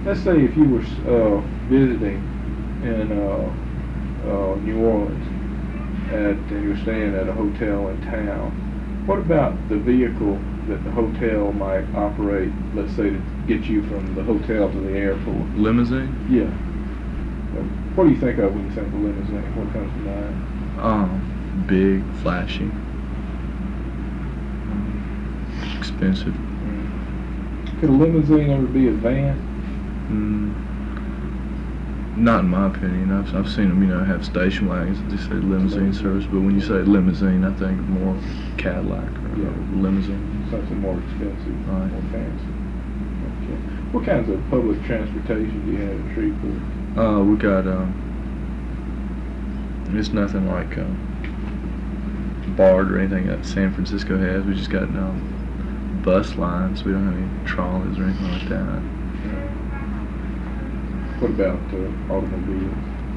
let's say if you were visiting in New Orleans and you were staying at a hotel in town, what about the vehicle that the hotel might operate, let's say, to get you from the hotel to the airport? Limousine? Yeah. What do you think of when you think of limousine? What comes to mind? Big, flashy, expensive. Could a limousine ever be a van? Not in my opinion. I've seen them, have station wagons that just say limousine service. But when you say limousine, I think more Cadillac or limousine. Something more expensive, Right. more fancy. Okay. What kinds of public transportation do you have in Shreveport? We got it's nothing like BART or anything that San Francisco has. We just got bus lines. We don't have any trolleys or anything like that. What about automobiles?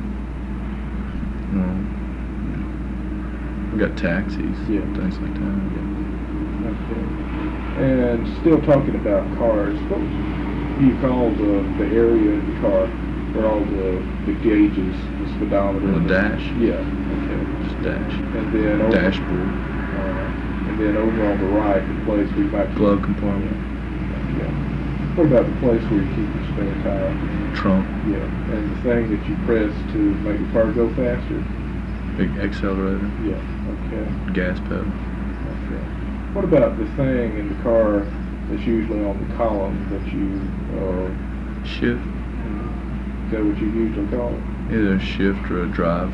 We got taxis, things like that. Okay. And still talking about cars, what do you call the area in the car where all the gauges, the speedometer? The dash? Yeah, okay. Just dash. And then over, dashboard. And then over on the right, the place where you might... Glove compartment. Yeah. What about the place where you keep your spare tire? Trunk. Yeah. And the thing that you press to make the car go faster? Big accelerator. Yeah, okay. Gas pedal. Okay. What about the thing in the car that's usually on the column that you... Shift. Is that what you usually call it? Either a shift or a drive.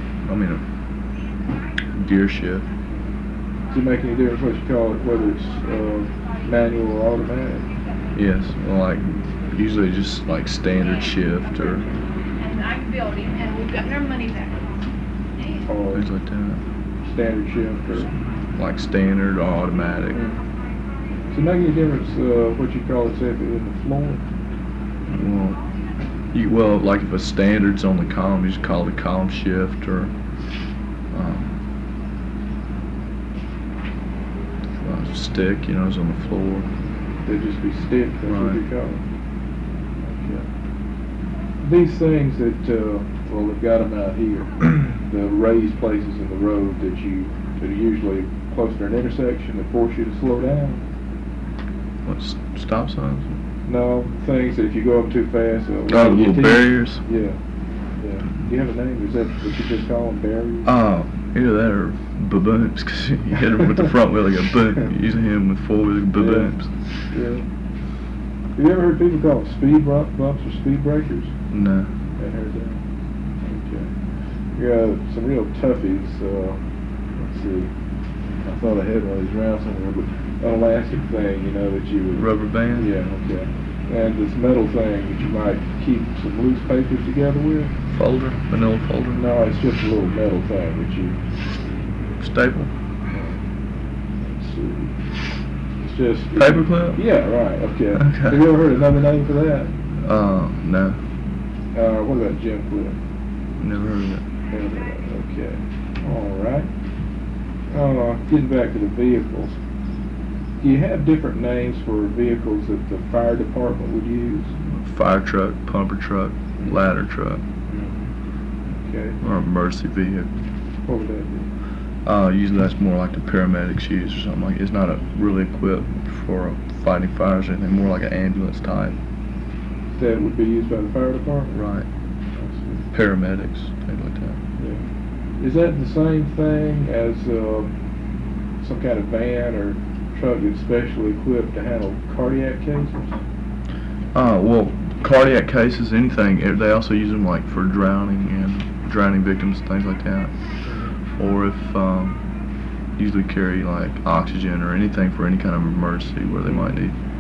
A gear shift. Does it make any difference what you call it, whether it's manual or automatic? Yes. Well, like usually just like standard shift or... And I'm building, and we've gotten our money back. Or things like that. standard shift or... Like standard or automatic. Does it make any difference what you call it, say, if it's in the floor? Well, like if a standard's on the column, you just call it a column shift, or stick, is on the floor. They'd just be stick, that's what Right. you call it. Okay. These things that, they've got them out here, the raised places in the road that are usually close to an intersection that force you to slow down. What, stop signs? No, things that if you go up too fast... the little barriers? Yeah. Do you have a name? Is that what you just call them, barriers? Either that or ba-booms, because you hit them with the front wheel, they go boom. You usually hit them with four-wheel ba-booms. Yeah. Have you ever heard people call them speed bumps or speed breakers? No. I heard that. Okay. You got some real toughies. Let's see. I thought I had one of these around somewhere, but an elastic thing, that you would... Rubber band? Yeah, okay. And this metal thing that you might keep some loose papers together with? Folder? Manila folder? No, it's just a little metal thing that you... Staple? Let's see. It's just... Paperclip? Yeah, right, okay. Okay. Have you ever heard another name for that? No. What about gym clip? Never heard of it. Okay. All right. Getting back to the vehicles. Do you have different names for vehicles that the fire department would use? Fire truck, pumper truck, ladder truck, Okay. or a emergency vehicle. What would that be? Usually that's more like the paramedics use or something like. It's not really equipped for fighting fires or anything. More like an ambulance type. That would be used by the fire department? Right. I see. Paramedics, things like that. Yeah. Is that the same thing as some kind of van or truck that's specially equipped to handle cardiac cases? Well, cardiac cases, anything. They also use them like for drowning and drowning victims, things like that. Or if usually carry like oxygen or anything for any kind of emergency where they might need